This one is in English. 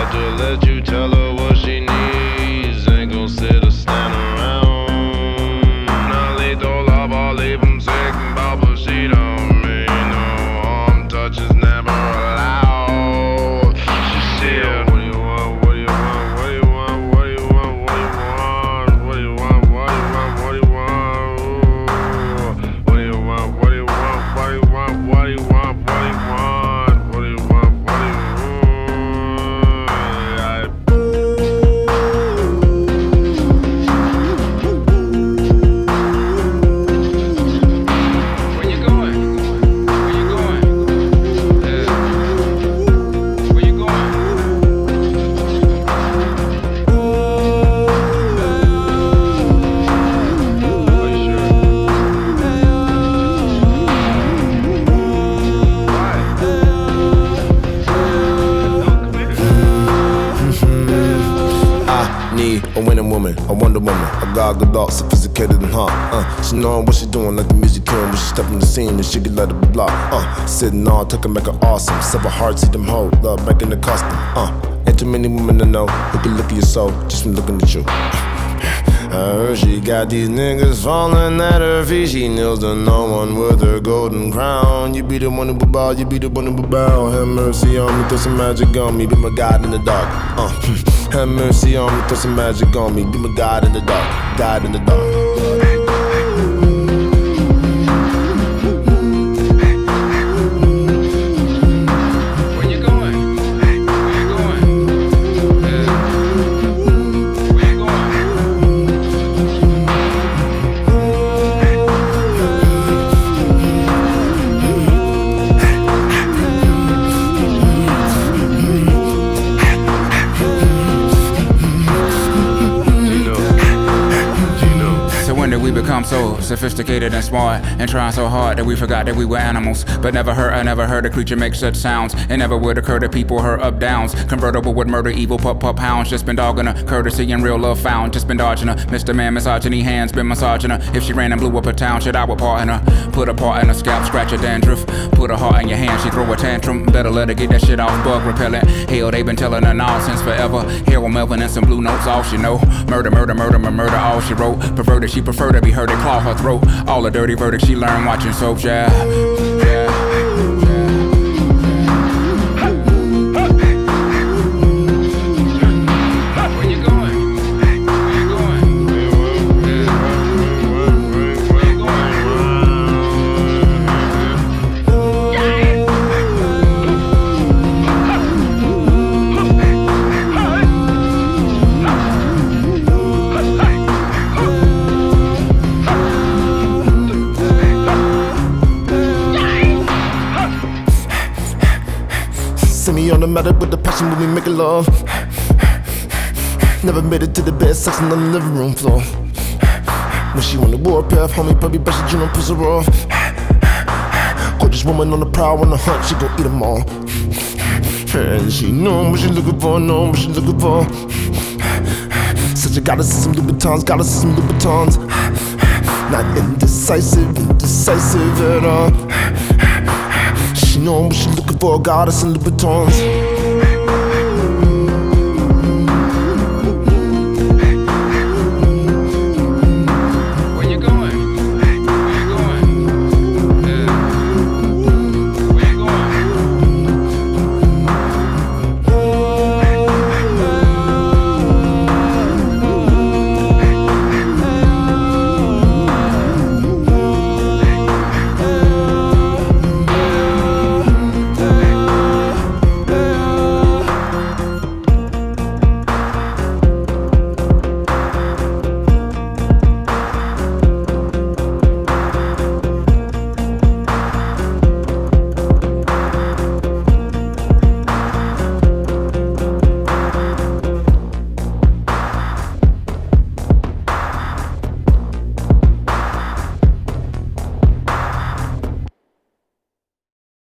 I just let you tell her what she needs. Ain't gon' sit or stand around. Now lethal love, I'll leave him sick and bout, but she don't mean no harm. Touch is never allowed. She said, what do you want, what do you want, what do you want, what do you want, what do you want, what do you want, what do you want, what do you want, what do you want, what do you want, what do you want, what do you want, what do you want, what do you want, what do you want. Need a winning woman, a Wonder Woman, a God Gadot, sophisticated and hot. She knowin' what she doing, like the music killing. When she step in the scene, and she can let it block. Sitting on, tucking, make her awesome. Several hearts, see them hold, love making the custom. Ain't too many women to know who can look at your soul just from looking at you. I heard she got these niggas falling at her feet. She kneels to no one with her golden crown. You be the one who will bow, you be the one who will bow. Have mercy on me, throw some magic on me, be my God in the dark. Have mercy on me, throw some magic on me, be my God in the dark, God in the dark. We become so sophisticated and smart and trying so hard that we forgot that we were animals. But never heard a creature make such sounds. It never would occur to people her up downs. Convertible with murder, evil pup hounds. Just been dogging her, courtesy and real love found. Just been dodging her, Mr. Man misogyny hands been massaging her. If she ran and blew up a town, shit I would pardon her. Put a paw in her scalp, scratch her dandruff. Put her heart in your hand, she throw a tantrum. Better let her get that shit off, bug repellent. Hell, they been telling her now since forever. Hero Melvin and some blue notes, all she know. Murder, all she wrote. Perverted, she prefer to be heard and claw her throat. All the dirty verdicts she learned watching soaps, yeah. See me on the matter with the passion when we making love. Never made it to the bed, sex on the living room floor. When she on the warpath, homie, probably best you don't piss her off. Gorgeous woman on the prowl, on the hunt, she gon' eat them all. And she know what she looking for, know what she looking for. Such a goddess is some Louboutins, goddess is some Louboutins. Not indecisive at all. She know what she looking for, goddess in Louboutins.